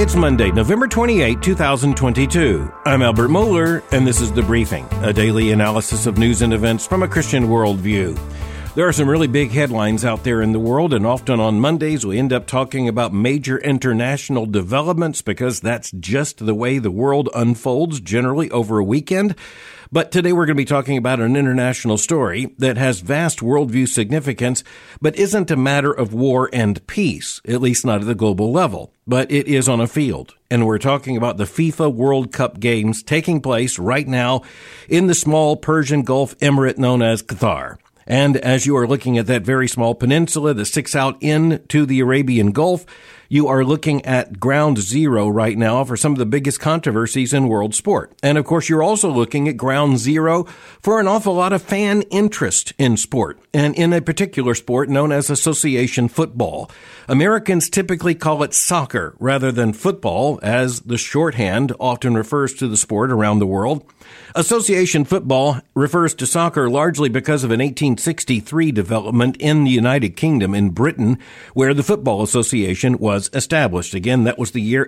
It's Monday, November 28, 2022. I'm Albert Mohler, and this is The Briefing, a daily analysis of news and events from a Christian worldview. There are some really big headlines out there in the world, and often on Mondays we end up talking about major international developments because that's just the way the world unfolds, generally over a weekend. But today we're going to be talking about an international story that has vast worldview significance, but isn't a matter of war and peace, at least not at the global level. But it is on a field. And we're talking about the FIFA World Cup games taking place right now in the small Persian Gulf emirate known as Qatar. And as you are looking at that very small peninsula that sticks out into the Arabian Gulf, you are looking at ground zero right now for some of the biggest controversies in world sport. And of course, you're also looking at ground zero for an awful lot of fan interest in sport, and in a particular sport known as association football. Americans typically call it soccer rather than football, as the shorthand often refers to the sport around the world. Association football refers to soccer largely because of an 1863 development in the United Kingdom in Britain, where the Football Association was established. Again, that was the year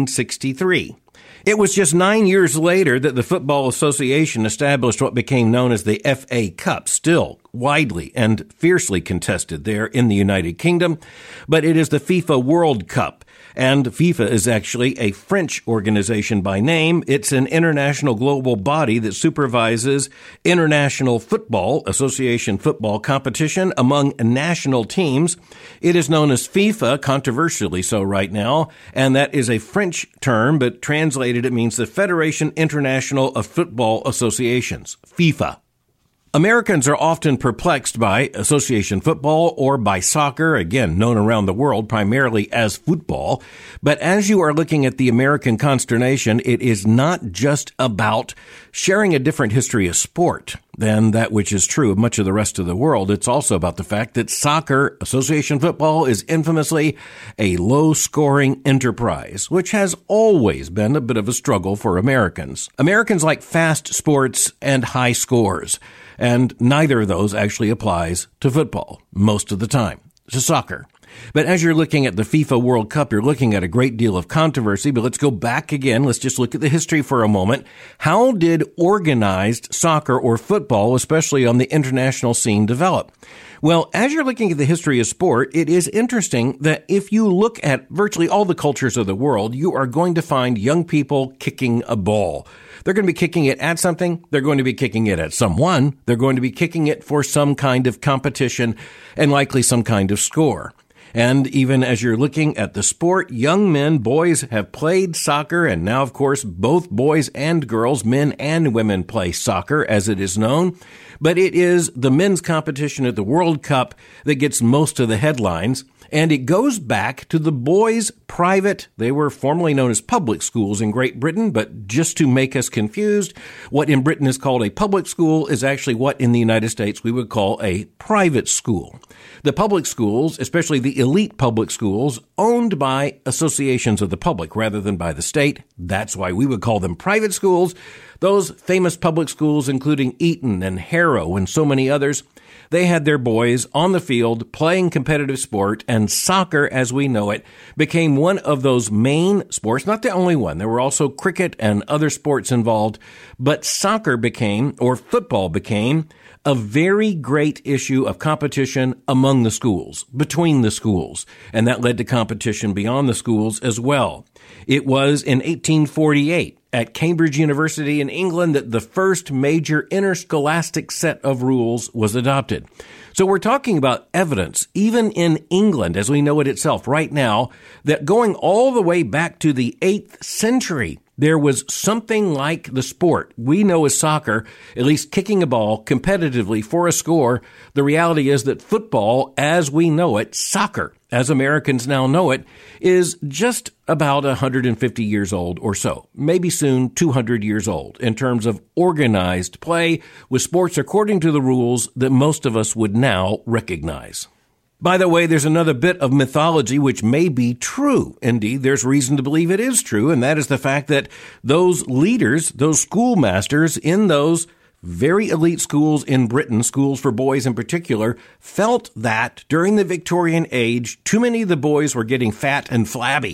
1863. It was just 9 years later that the Football Association established what became known as the FA Cup, still widely and fiercely contested there in the United Kingdom, but it is the FIFA World Cup. And FIFA is actually a French organization by name. It's an international global body that supervises international football, association football competition among national teams. It is known as FIFA, controversially so right now, and that is a French term, but translated it means the Federation International of Football Associations, FIFA. Americans are often perplexed by association football or by soccer, again, known around the world primarily as football. But as you are looking at the American consternation, it is not just about sharing a different history of sport than that which is true of much of the rest of the world. It's also about the fact that soccer, association football, is infamously a low-scoring enterprise, which has always been a bit of a struggle for Americans. Americans like fast sports and high scores. And neither of those actually applies to football most of the time, to soccer. But as you're looking at the FIFA World Cup, you're looking at a great deal of controversy. But let's go back again. Let's just look at the history for a moment. How did organized soccer or football, especially on the international scene, develop? Well, as you're looking at the history of sport, it is interesting that if you look at virtually all the cultures of the world, you are going to find young people kicking a ball. They're going to be kicking it at something. They're going to be kicking it at someone. They're going to be kicking it for some kind of competition and likely some kind of score. And even as you're looking at the sport, young men, boys have played soccer, and now, of course, both boys and girls, men and women, play soccer, as it is known. But it is the men's competition at the World Cup that gets most of the headlines. And it goes back to the boys' private, they were formerly known as public schools in Great Britain, but just to make us confused, what in Britain is called a public school is actually what in the United States we would call a private school. The public schools, especially the elite public schools, owned by associations of the public rather than by the state. That's why we would call them private schools. Those famous public schools, including Eton and Harrow and so many others, they had their boys on the field playing competitive sport, and soccer, as we know it, became one of those main sports, not the only one. There were also cricket and other sports involved, but soccer became, or football became, a very great issue of competition among the schools, between the schools, and that led to competition beyond the schools as well. It was in 1848 at Cambridge University in England that the first major interscholastic set of rules was adopted. So we're talking about evidence, even in England, as we know it itself right now, that going all the way back to the 8th century, there was something like the sport we know as soccer, at least kicking a ball competitively for a score. The reality is that football, as we know it, soccer, as Americans now know it, is just about 150 years old or so, maybe soon 200 years old in terms of organized play with sports according to the rules that most of us would now recognize. By the way, there's another bit of mythology which may be true. Indeed, there's reason to believe it is true, and that is the fact that those leaders, those schoolmasters in those very elite schools in Britain, schools for boys in particular, felt that during the Victorian age, too many of the boys were getting fat and flabby.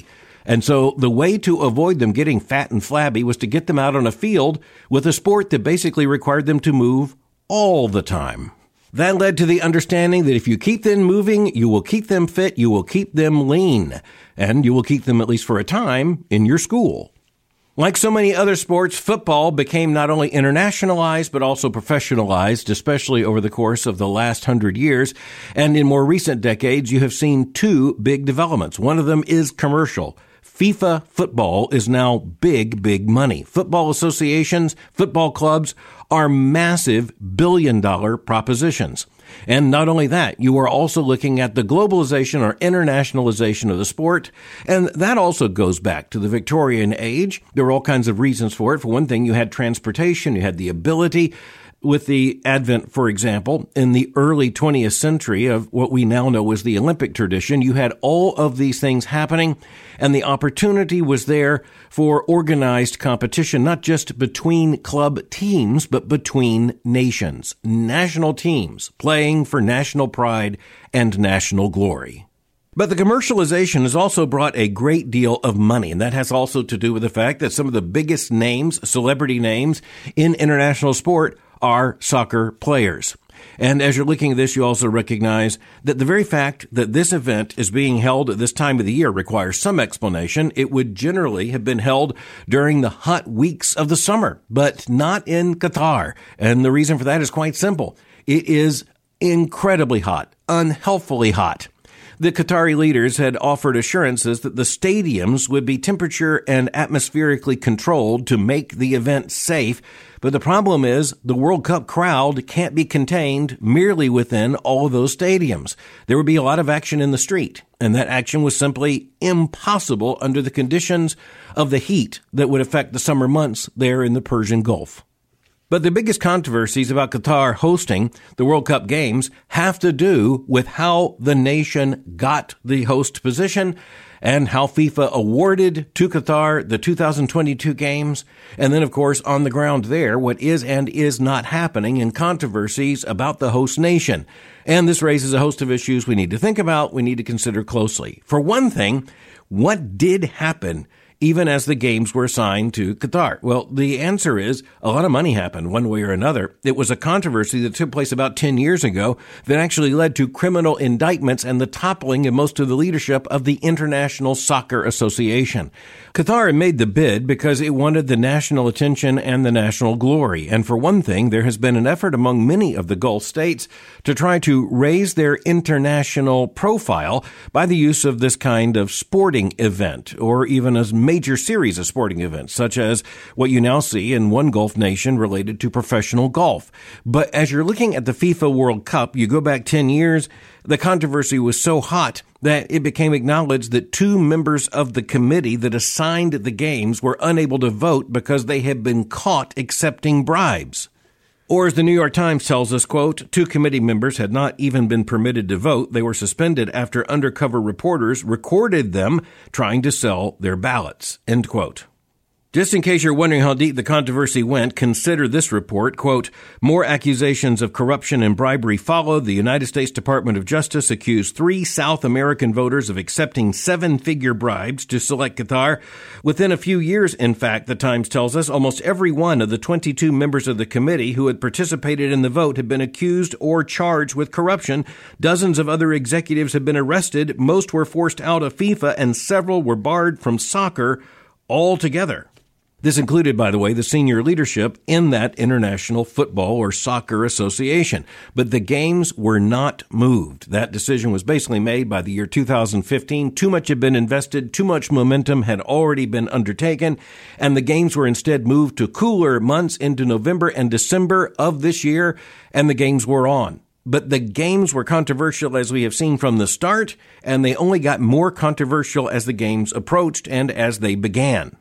And so the way to avoid them getting fat and flabby was to get them out on a field with a sport that basically required them to move all the time. That led to the understanding that if you keep them moving, you will keep them fit, you will keep them lean, and you will keep them, at least for a time, in your school. Like so many other sports, football became not only internationalized, but also professionalized, especially over the course of the last 100 years. And in more recent decades, you have seen two big developments. One of them is commercial. FIFA football is now big money. Football associations, football clubs are massive billion-dollar propositions. And not only that, you are also looking at the globalization or internationalization of the sport. And that also goes back to the Victorian age. There were all kinds of reasons for it. For one thing, you had transportation, you had the ability. With the advent, for example, in the early 20th century of what we now know as the Olympic tradition, you had all of these things happening, and the opportunity was there for organized competition, not just between club teams, but between nations, national teams playing for national pride and national glory. But the commercialization has also brought a great deal of money, and that has also to do with the fact that some of the biggest names, celebrity names in international sport are soccer players. And as you're looking at this, you also recognize that the very fact that this event is being held at this time of the year requires some explanation. It would generally have been held during the hot weeks of the summer, but not in Qatar. And the reason for that is quite simple. It is incredibly hot, unhealthfully hot. The Qatari leaders had offered assurances that the stadiums would be temperature and atmospherically controlled to make the event safe. But the problem is the World Cup crowd can't be contained merely within all of those stadiums. There would be a lot of action in the street, and that action was simply impossible under the conditions of the heat that would affect the summer months there in the Persian Gulf. But the biggest controversies about Qatar hosting the World Cup games have to do with how the nation got the host position and how FIFA awarded to Qatar the 2022 games. And then, of course, on the ground there, what is and is not happening in controversies about the host nation. And this raises a host of issues we need to think about, we need to consider closely. For one thing, what did happen even as the games were assigned to Qatar? Well, the answer is a lot of money happened one way or another. It was a controversy that took place about 10 years ago that actually led to criminal indictments and the toppling of most of the leadership of the International Soccer Association. Qatar made the bid because it wanted the national attention and the national glory. And for one thing, there has been an effort among many of the Gulf states to try to raise their international profile by the use of this kind of sporting event, or even a major series of sporting events, such as what you now see in one Gulf nation related to professional golf. But as you're looking at the FIFA World Cup, you go back 10 years, the controversy was so hot that it became acknowledged that two members of the committee that assigned the games were unable to vote because they had been caught accepting bribes. Or as the New York Times tells us, quote, two committee members had not even been permitted to vote. They were suspended after undercover reporters recorded them trying to sell their ballots, end quote. Just in case you're wondering how deep the controversy went, consider this report, quote, more accusations of corruption and bribery followed. The United States Department of Justice accused 3 South American voters of accepting 7-figure bribes to select Qatar. Within a few years, in fact, the Times tells us, almost every one of the 22 members of the committee who had participated in the vote had been accused or charged with corruption. Dozens of other executives had been arrested. Most were forced out of FIFA, and several were barred from soccer altogether. This included, by the way, the senior leadership in that International Football or Soccer Association. But the games were not moved. That decision was basically made by the year 2015. Too much had been invested, too much momentum had already been undertaken, and the games were instead moved to cooler months into November and December of this year, and the games were on. But the games were controversial, as we have seen from the start, and they only got more controversial as the games approached and as they began.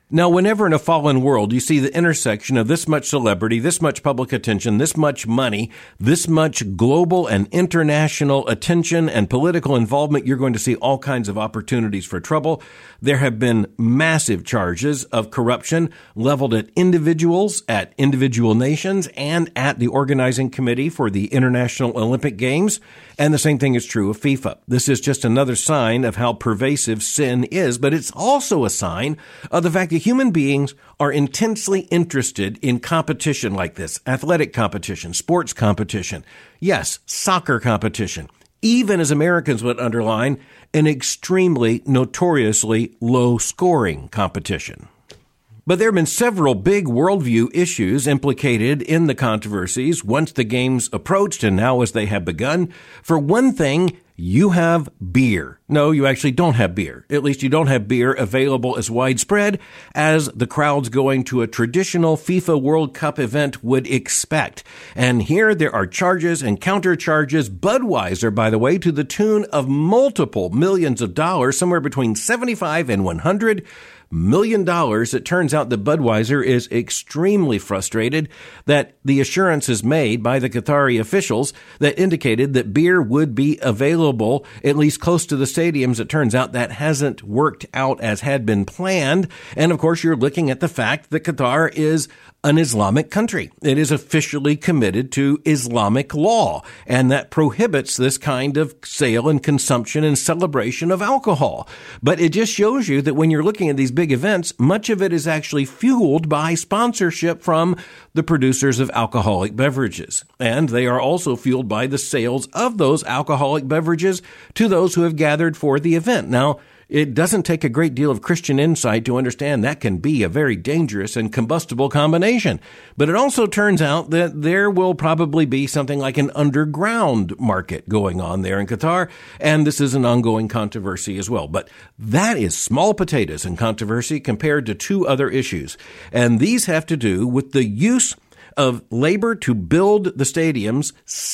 Now, whenever in a fallen world you see the intersection of this much celebrity, this much public attention, this much money, this much global and international attention and political involvement, you're going to see all kinds of opportunities for trouble. There have been massive charges of corruption leveled at individuals, at individual nations, and at the organizing committee for the International Olympic Games. And the same thing is true of FIFA. This is just another sign of how pervasive sin is, but it's also a sign of the fact that human beings are intensely interested in competition like this, athletic competition, sports competition, yes, soccer competition, even as Americans would underline, an extremely, notoriously low-scoring competition. But there have been several big worldview issues implicated in the controversies once the games approached and now as they have begun. For one thing, you have beer. No, you actually don't have beer. At least you don't have beer available as widespread as the crowds going to a traditional FIFA World Cup event would expect. And here there are charges and countercharges. Budweiser, by the way, to the tune of multiple millions of dollars, somewhere between $75 and $100 million. It turns out that Budweiser is extremely frustrated that the assurances made by the Qatari officials that indicated that beer would be available at least close to the stadiums. It turns out that hasn't worked out as had been planned. And of course, you're looking at the fact that Qatar is an Islamic country. It is officially committed to Islamic law, and that prohibits this kind of sale and consumption and celebration of alcohol. But it just shows you that when you're looking at these big events, much of it is actually fueled by sponsorship from the producers of alcoholic beverages. And they are also fueled by the sales of those alcoholic beverages to those who have gathered for the event. Now, it doesn't take a great deal of Christian insight to understand that can be a very dangerous and combustible combination. But it also turns out that there will probably be something like an underground market going on there in Qatar, and this is an ongoing controversy as well. But that is small potatoes in controversy compared to two other issues, and these have to do with the use of labor to build the stadiums,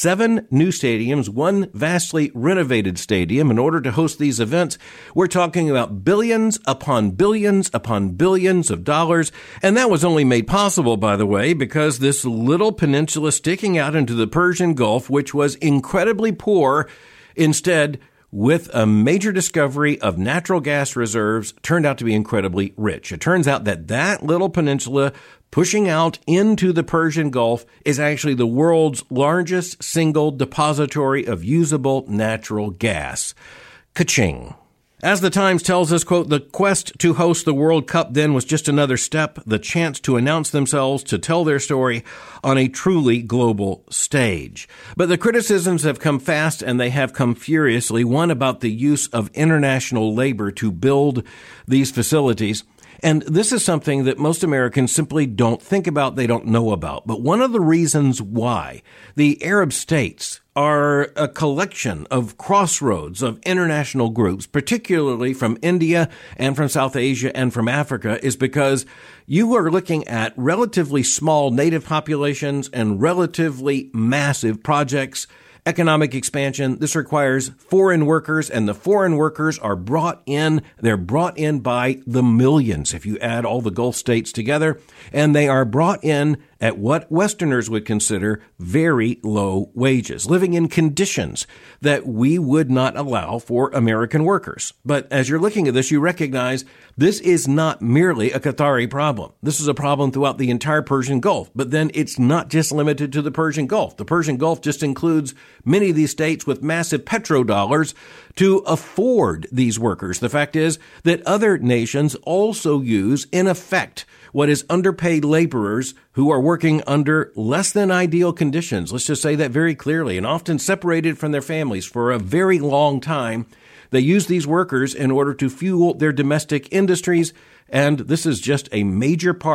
7 new stadiums, 1 vastly renovated stadium in order to host these events. We're talking about billions upon billions upon billions of dollars. And that was only made possible, by the way, because this little peninsula sticking out into the Persian Gulf, which was incredibly poor, instead, with a major discovery of natural gas reserves, turned out to be incredibly rich. It turns out that that little peninsula pushing out into the Persian Gulf is actually the world's largest single depository of usable natural gas. Ka-ching. As the Times tells us, quote, the quest to host the World Cup then was just another step, the chance to announce themselves, to tell their story on a truly global stage. But the criticisms have come fast and they have come furiously. One about the use of international labor to build these facilities. And this is something that most Americans simply don't think about, they don't know about. But one of the reasons why the Arab states are a collection of crossroads of international groups, particularly from India and from South Asia and from Africa, is because you are looking at relatively small native populations and relatively massive projects. Economic expansion. This requires foreign workers, and the foreign workers are brought in. They're brought in by the millions, if you add all the Gulf states together, and they are brought in at what Westerners would consider very low wages, living in conditions that we would not allow for American workers. But as you're looking at this, you recognize this is not merely a Qatari problem. This is a problem throughout the entire Persian Gulf. But then it's not just limited to the Persian Gulf. The Persian Gulf just includes many of these states with massive petrodollars to afford these workers. The fact is that other nations also use, in effect, what is underpaid laborers who are working under less than ideal conditions. Let's just say that very clearly, and often separated from their families for a very long time. They use these workers in order to fuel their domestic industries, and this is just a major part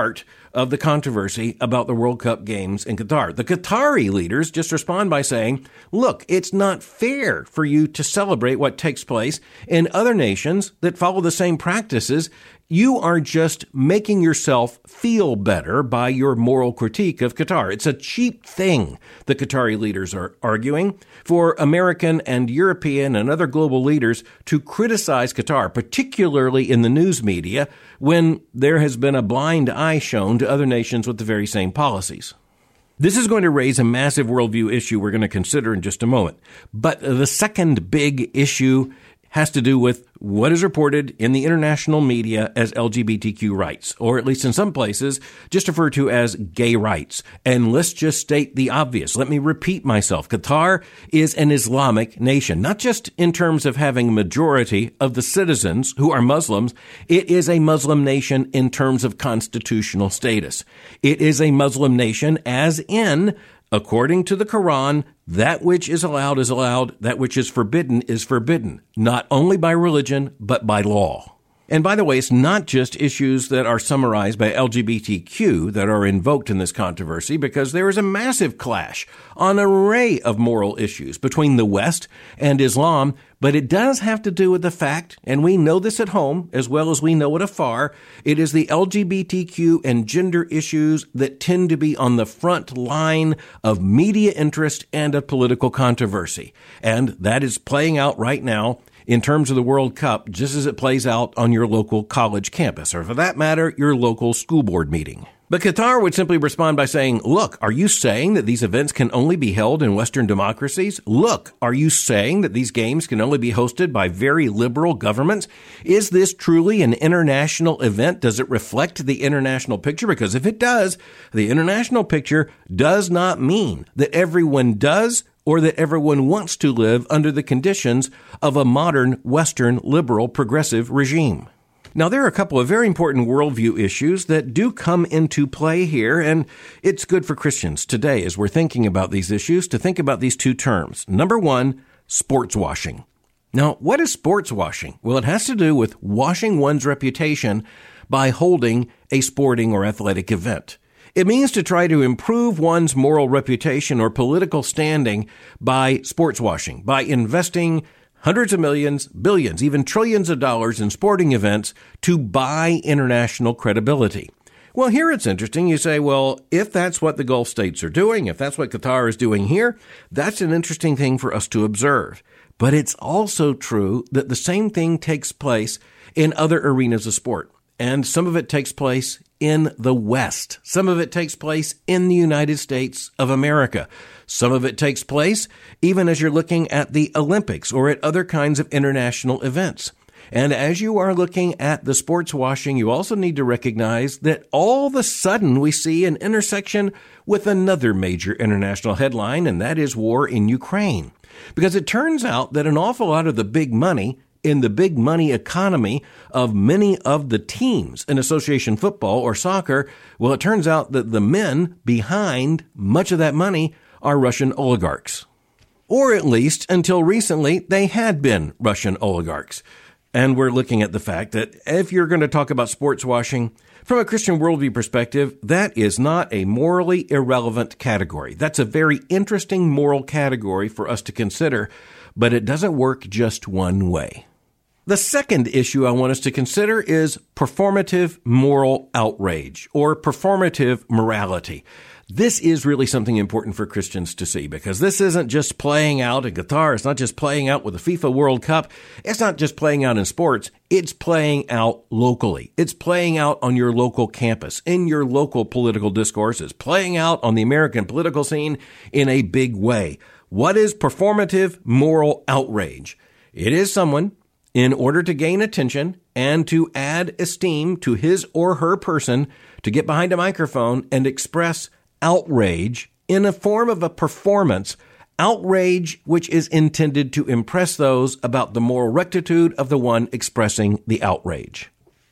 of the controversy about the World Cup games in Qatar. The Qatari leaders just respond by saying, look, it's not fair for you to celebrate what takes place in other nations that follow the same practices. You are just making yourself feel better by your moral critique of Qatar. It's a cheap thing, the Qatari leaders are arguing, for American and European and other global leaders to criticize Qatar, particularly in the news media, when there has been a blind eye shown to other nations with the very same policies. This is going to raise a massive worldview issue we're going to consider in just a moment. But the second big issue has to do with what is reported in the international media as LGBTQ rights, or at least in some places, just referred to as gay rights. And let's just state the obvious. Let me repeat myself. Qatar is an Islamic nation, not just in terms of having a majority of the citizens who are Muslims. It is a Muslim nation in terms of constitutional status. It is a Muslim nation as in, according to the Quran, that which is allowed, that which is forbidden, not only by religion, but by law. And by the way, it's not just issues that are summarized by LGBTQ that are invoked in this controversy, because there is a massive clash on an array of moral issues between the West and Islam, but it does have to do with the fact, and we know this at home as well as we know it afar, it is the LGBTQ and gender issues that tend to be on the front line of media interest and of political controversy. And that is playing out right now in terms of the World Cup, just as it plays out on your local college campus, or for that matter, your local school board meeting. But Qatar would simply respond by saying, look, are you saying that these events can only be held in Western democracies? Look, are you saying that these games can only be hosted by very liberal governments? Is this truly an international event? Does it reflect the international picture? Because if it does, the international picture does not mean that everyone does or that everyone wants to live under the conditions of a modern Western liberal progressive regime. Now, there are a couple of very important worldview issues that do come into play here, and it's good for Christians today as we're thinking about these issues to think about these two terms. Number one, sports washing. Now, what is sports washing? Well, it has to do with washing one's reputation by holding a sporting or athletic event. It means to try to improve one's moral reputation or political standing by sports washing, by investing hundreds of millions, billions, even trillions of dollars in sporting events to buy international credibility. Well, here it's interesting. You say, well, if that's what the Gulf states are doing, if that's what Qatar is doing here, that's an interesting thing for us to observe. But it's also true that the same thing takes place in other arenas of sport. And some of it takes place in the West. Some of it takes place in the United States of America. Some of it takes place even as you're looking at the Olympics or at other kinds of international events. And as you are looking at the sports washing, you also need to recognize that all of a sudden we see an intersection with another major international headline, and that is war in Ukraine. Because it turns out that an awful lot of the big money in the big money economy of many of the teams in association football or soccer, well, it turns out that the men behind much of that money are Russian oligarchs. Or at least until recently, they had been Russian oligarchs. And we're looking at the fact that if you're going to talk about sports washing, from a Christian worldview perspective, that is not a morally irrelevant category. That's a very interesting moral category for us to consider, but it doesn't work just one way. The second issue I want us to consider is performative moral outrage or performative morality. This is really something important for Christians to see, because this isn't just playing out in Qatar. It's not just playing out with the FIFA World Cup. It's not just playing out in sports. It's playing out locally. It's playing out on your local campus, in your local political discourses, playing out on the American political scene in a big way. What is performative moral outrage? It is someone, in order to gain attention and to add esteem to his or her person, to get behind a microphone and express outrage in a form of a performance, outrage which is intended to impress those about the moral rectitude of the one expressing the outrage.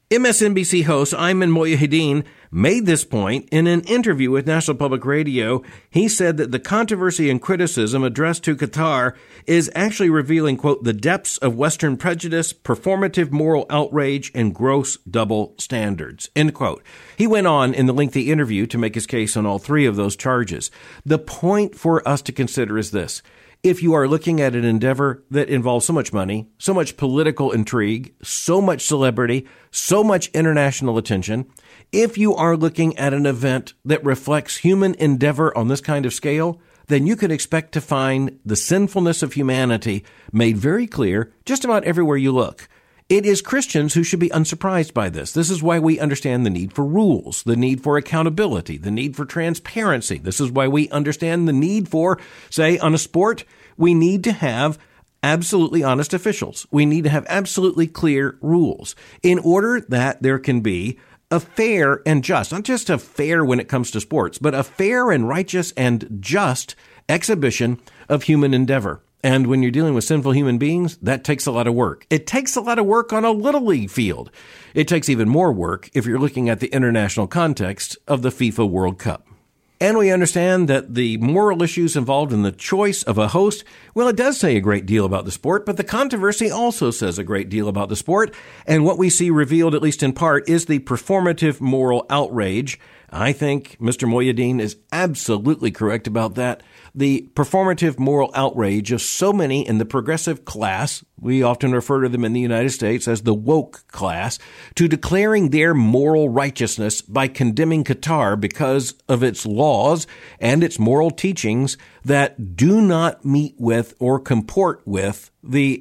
MSNBC host Ayman Mohyeldin made this point in an interview with National Public Radio. He said that the controversy and criticism addressed to Qatar is actually revealing, quote, the depths of Western prejudice, performative moral outrage, and gross double standards, end quote. He went on in the lengthy interview to make his case on all three of those charges. The point for us to consider is this. If you are looking at an endeavor that involves so much money, so much political intrigue, so much celebrity, so much international attention, if you are looking at an event that reflects human endeavor on this kind of scale, then you can expect to find the sinfulness of humanity made very clear just about everywhere you look. It is Christians who should be unsurprised by this. This is why we understand the need for rules, the need for accountability, the need for transparency. This is why we understand the need for, say, on a sport, we need to have absolutely honest officials. We need to have absolutely clear rules in order that there can be a fair and just, not just a fair when it comes to sports, but a fair and righteous and just exhibition of human endeavor. And when you're dealing with sinful human beings, that takes a lot of work. It takes a lot of work on a little league field. It takes even more work if you're looking at the international context of the FIFA World Cup. And we understand that the moral issues involved in the choice of a host, well, it does say a great deal about the sport, but the controversy also says a great deal about the sport. And what we see revealed, at least in part, is the performative moral outrage. I think Mr. Mohyeldin is absolutely correct about that. The performative moral outrage of so many in the progressive class, we often refer to them in the United States as the woke class, to declaring their moral righteousness by condemning Qatar because of its laws and its moral teachings that do not meet with or comport with the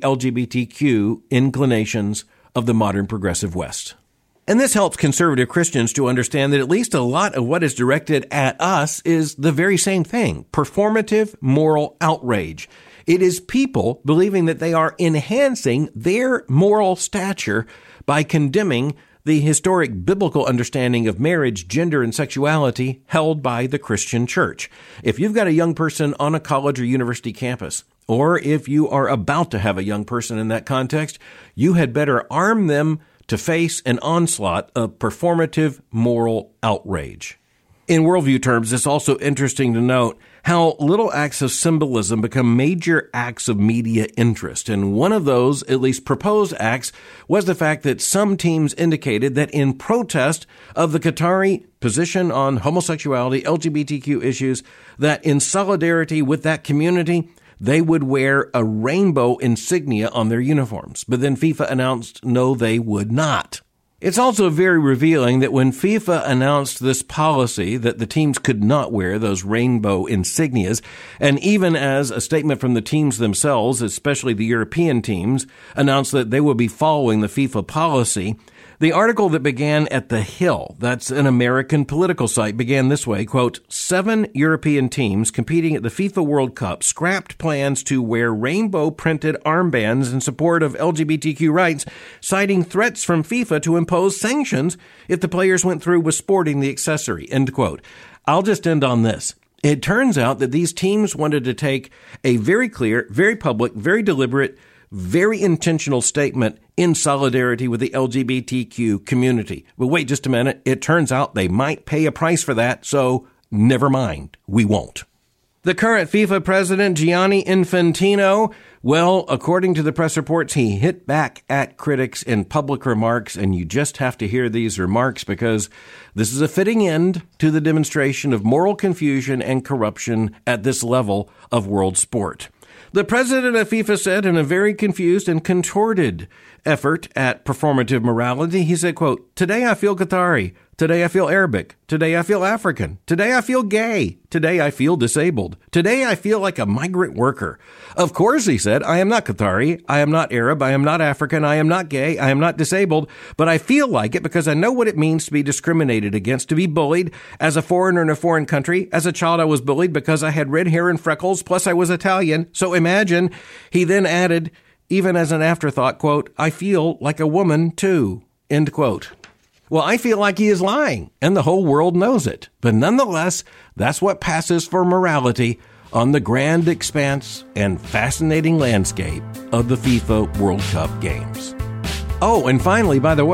LGBTQ inclinations of the modern progressive West. And this helps conservative Christians to understand that at least a lot of what is directed at us is the very same thing, performative moral outrage. It is people believing that they are enhancing their moral stature by condemning the historic biblical understanding of marriage, gender, and sexuality held by the Christian church. If you've got a young person on a college or university campus, or if you are about to have a young person in that context, you had better arm them to face an onslaught of performative moral outrage. In worldview terms, it's also interesting to note how little acts of symbolism become major acts of media interest. And one of those, at least proposed acts, was the fact that some teams indicated that in protest of the Qatari position on homosexuality, LGBTQ issues, that in solidarity with that community, they would wear a rainbow insignia on their uniforms. But then FIFA announced, no, they would not. It's also very revealing that when FIFA announced this policy that the teams could not wear those rainbow insignias, and even as a statement from the teams themselves, especially the European teams, announced that they would be following the FIFA policy, the article that began at The Hill, that's an American political site, began this way, quote, 7 European teams competing at the FIFA World Cup scrapped plans to wear rainbow-printed armbands in support of LGBTQ rights, citing threats from FIFA to impose sanctions if the players went through with sporting the accessory, end quote. I'll just end on this. It turns out that these teams wanted to take a very clear, very public, very deliberate, very intentional statement in solidarity with the LGBTQ community. But wait just a minute. It turns out they might pay a price for that, so never mind. We won't. The current FIFA president, Gianni Infantino, well, according to the press reports, he hit back at critics in public remarks, and you just have to hear these remarks because this is a fitting end to the demonstration of moral confusion and corruption at this level of world sport. The president of FIFA said in a very confused and contorted effort at performative morality, he said, quote, today I feel Qatari. Today I feel Arabic. Today I feel African. Today I feel gay. Today I feel disabled. Today I feel like a migrant worker. Of course, he said, I am not Qatari. I am not Arab. I am not African. I am not gay. I am not disabled. But I feel like it because I know what it means to be discriminated against, to be bullied as a foreigner in a foreign country. As a child, I was bullied because I had red hair and freckles, plus I was Italian. So imagine, he then added, even as an afterthought, quote, I feel like a woman too, end quote. Well, I feel like he is lying, and the whole world knows it. But nonetheless, that's what passes for morality on the grand expanse and fascinating landscape of the FIFA World Cup games. Oh, and finally, by the way,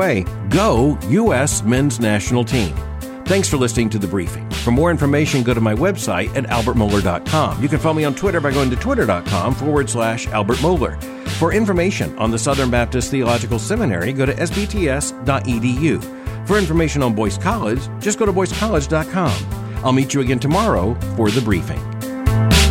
Go U.S. Men's National Team. Thanks for listening to The Briefing. For more information, go to my website at albertmohler.com. You can follow me on Twitter by going to twitter.com/Albert Mohler. For information on the Southern Baptist Theological Seminary, go to sbts.edu. For information on Boyce College, just go to boycecollege.com. I'll meet you again tomorrow for The Briefing.